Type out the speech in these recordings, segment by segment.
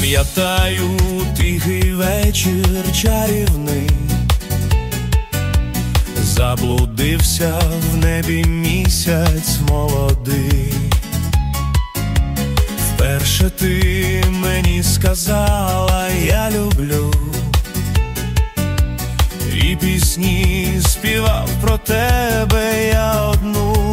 Пам'ятаю тихий вечір чарівний, заблудився в небі місяць молодий. Вперше ти мені сказала я люблю, і пісні співав про тебе я одну.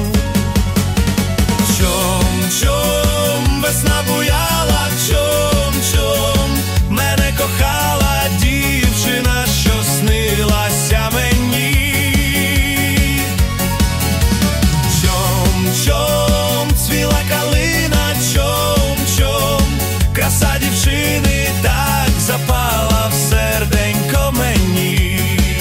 Чом-чом весна буяла, чом-чом мене кохала дівчина, що снилася мені. Чом-чом цвіла калина, чом-чом краса дівчини так запала в серденько мені.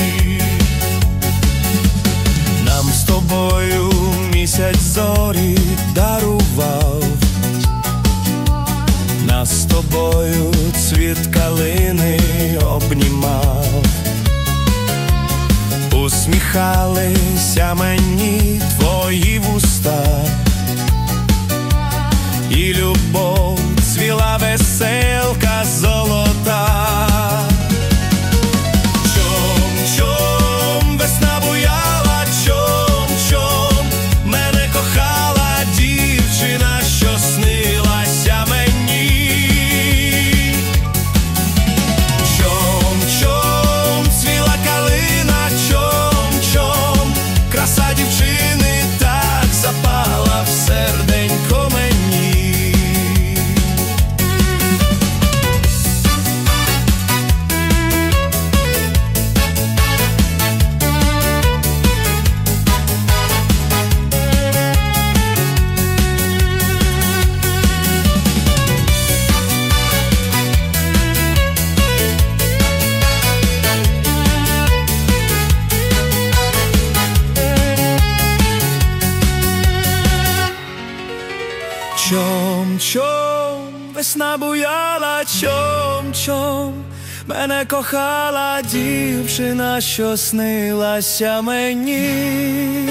Нам з тобою місяць зорі дарував, нас з тобою цвіт калини обнімав. Усміхалися мені твої вуста, і любов цвіла веселка золота. Чом-чом весна буяла, чом-чом мене кохала дівчина, що снилася мені. Чом-чом цвіла калина, чом-чом краса дівчини так запала в серденько мені. Чом-чом весна буяла, чом-чом мене кохала дівчина, що снилася мені.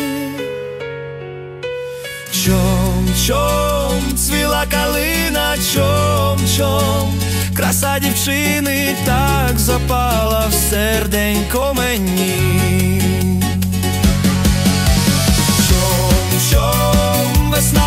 Чом-чом цвіла калина, чом-чом краса дівчини так запала в серденько мені. Чом-чом весна